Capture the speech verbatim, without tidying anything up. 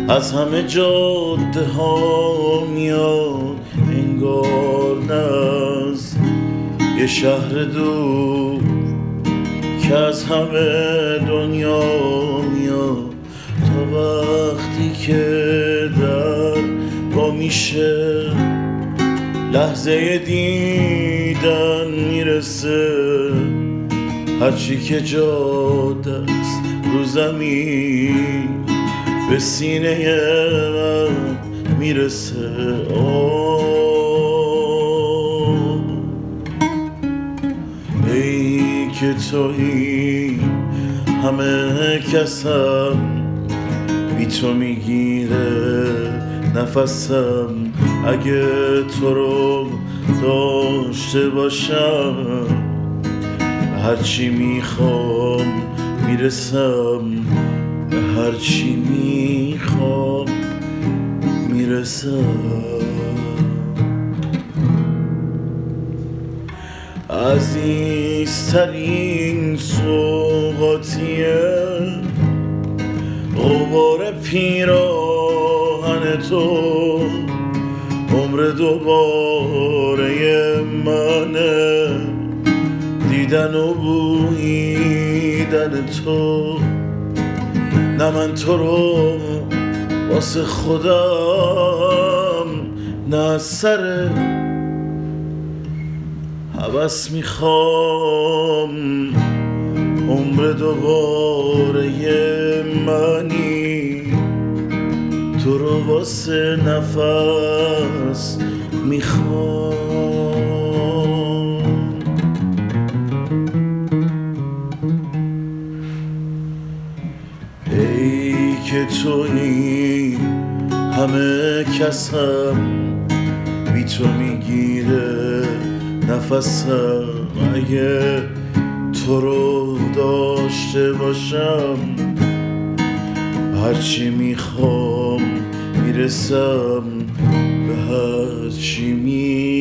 از همه جاده ها میاد انگار نه از یه شهر دور که از همه دنیا میاد. تا وقتی که در با میشه لحظه دیدن میرسه، هرچی که جاده است رو زمین به سینه من میرسه. آه ای که تویی همه کسم، بی تو میگیره نفسم. اگه تو رو داشته باشم هرچی میخوام میرسم، هرچی میخوام میرسم. عزیزترین سوغاتیه غبار پیراهن تو، عمر دوباره منه دیدن و بویدن تو. نه من تو رو واسه خودم نه از سر هوس میخوام، عمر دوباره منی تو رو واسه نفس میخوام. ای که تویی همه کسم، بی تو میگیره نفسم. اگه تو رو داشته باشم هرچی میخوام میرسم، به هرچی میرسم.